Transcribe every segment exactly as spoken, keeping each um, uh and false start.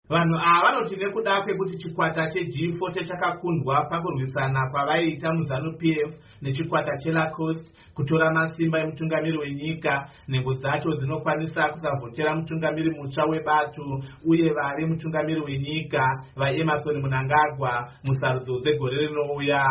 Vanhu ava vanoti nekuda kwekuti chikwata cheG forty chakakundwa pakurwisana kwavaiita muZANU-P F nechikwata cheLacoste kutora masimba emutungamiri wenyika, nhengo dzacho dzinokwanisa kusavhotera mutungamiri mutsva weBATU uye vari mutungamiri wenyika vaEmerson Mnangagwa musarudzo dzegore rinouya.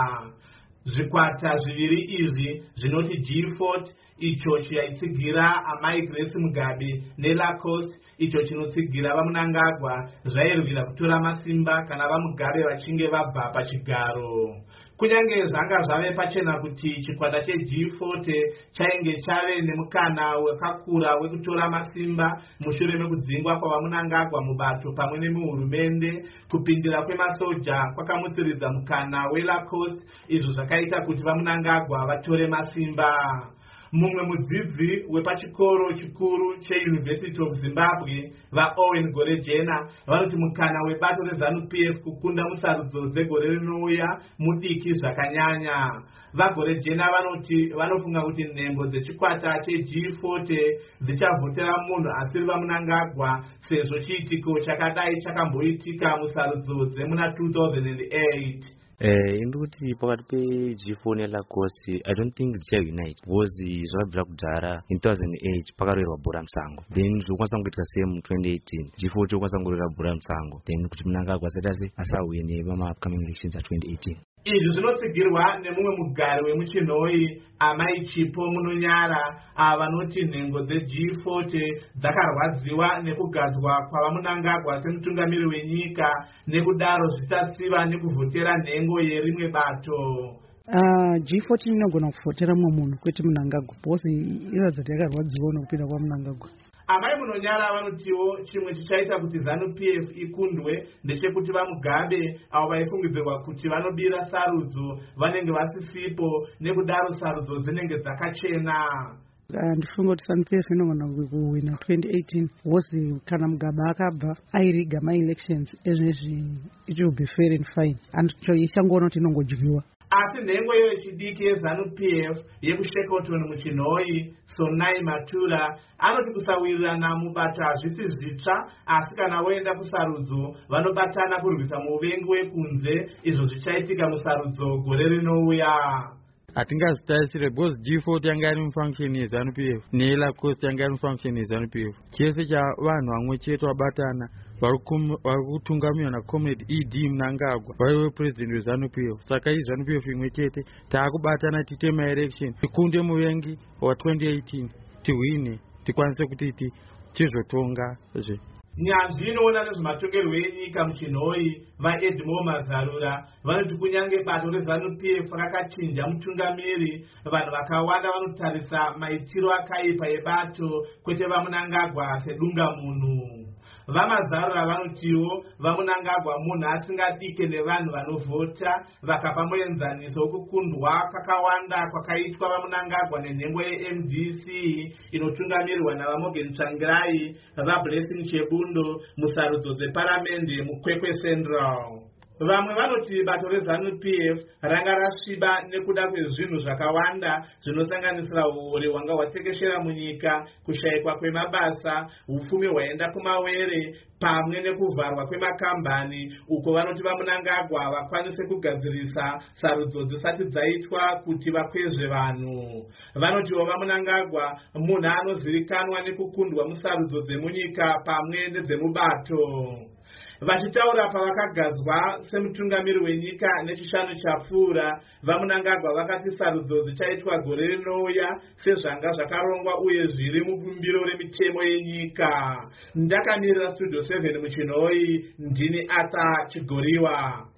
Zvikwata zviviri izvi zvinoti G forty icho chaitsigira amai Grace Mugabe neLacoste icho chinotsigira vaMnangagwa zvairwira kutora masimba kana vaMugabe vachinge vabva pachigaro. Kunyange zvanga zvave pachena kuti chikwata cheG forty chainge chave nemukana wakakura wekutora masimba mushure mekudzingwa kwavaMnangagwa muBATU pamwe nemuhurumende, kupindira kwemasoja kwakamutsiridza mukana weLacoste, izvo zvakaita kuti vaMnangagwa vatore masimba. Mumwe mudzidzi wepachikoro chikuru cheUniversity of Zimbabwe vaOwen Gorejena vanoti mukana weBATU reZANU-P F kukunda musarudzo dzegore rinouya mudiki zvakanyanya. VaGorejena vanoti vanofunga kuti nhengo dzechikwata cheG forty dzichavhotera munhu asiri vaMnangagwa sezvo chiitiko chakadai chakamboitika musarudzo dzemuna two thousand eight. Eh, induti pakati peG forty neLacoste, I don't think it's unite because zvakabvira kudhara in two thousand eight pakarwirwa bhora musango, then zvokwanisa kungoitika same twenty eighteen G forty okwanisa kungorwira bhora musango, then kuti Mnangagwa asati asauye nevama upcoming elections a twenty eighteen. Izvi zvinotsigirwa nemumwe mugari wemuchinhoi Amai Chipo Munonyara vanoti nhengo dzeG forty dzakarwadziwa nekugadzwa kwavaMnangagwa semutungamiri wenyika, nekudaro zvichasiva nekuvhotera nhengo yerimwe bato. Uh, G forty inogona kuvhotera mumwe munhu kwete Mnangagwa because iratidza kuti yakarwadziwa nekupinda kwaMnangagwa. Amai Munonyara vanotiwo chimwe chichaita kuti ZANU-P F ikundwe ndechekuti vaMugabe avo vaifungidzirwa kuti vanobira sarudzo vanenge vasisipo, nekudaro sarudzo dzinenge dzakachena. Ndifunga kuti ZANU-P F inogona kuwina twenty eighteen because kana Mugabe akabva airiga ma-elections ezvezvi it will be fair and fine and ichangoona kuti inongodyiwa. Asi nhengo iyo yechidiki yeZANU-P F yekushekoton muchinhoi Sonai Matura anoti kusawirirana muBATU hazvisi zvitsva, asi kana voenda kusarudzo vanobatana kurwisa muvengi wekunze, izvo zvichaitika musarudzo gore rinouya. Hatingazitarisire because G forty yanga iri mufunction yeZANU-P F neLacoste yanga iri mufunction yeZANU-P F, chese chavanhu vamwe chete vabatana vari kutungamirwa naComrade E D Mnangagwa vaive president weZANU-P F. Saka iZANU-P F imwe chete taakubatana tiite maelection tikunde muvengi wa twenty eighteen tihwine tikwanise kuti tizotonga zve. Nyanzvi inoona nezvematongerwo enyika muchinhoi vaEdmo Mazarura vanoti kunyange bato reZANU-P F rakachinja mutungamiri, vanhu vakawanda vanotarisa maitiro akaipa eBATU kwete vaMnangagwa sedunga munhu. VaMazarura vanotiwo vaMnangagwa munhu asingadike nevanhu vanovhota, vakapa muenzaniso wokukundwa kakawanda kwakaitwa vaMnangagwa nenhengo yeM D C inotungamirirwa navaMorgan Tsvangirai, vaBlessing Chebundo musarudzo dzeparamende muKwekwe Central. Vamwe vanoti bato reZANU-P F ranga rasviba nekuda kwezvinhu zvakawanda zvinosanganisira uori hwanga hwatekeshera munyika, kushayikwa kwemabasa, upfumi hwaenda kumawere, pamwe nekuvharwa kwemakambani, uko vanoti vaMnangagwa vakwanise kugadzirisa sarudzo dzisati dzaitwa kuti vakwezve vanhu. Vanotiwo vaMnangagwa munhu anozivikanwa nekukundwa musarudzo dzemunyika pamwe nedzemuBATU. Vachitaura pavakagadzwa semutungamiri wenyika nechishanu chapfuura, vaMnangagwa vakati sarudzo dzichaitwa gore rinouya sezvanga zvakarongwa uye zviri mubumbiro remitemo yenyika. Ndakamirira Studio seven muchinhoi, ndini Arthur Chigoriwa.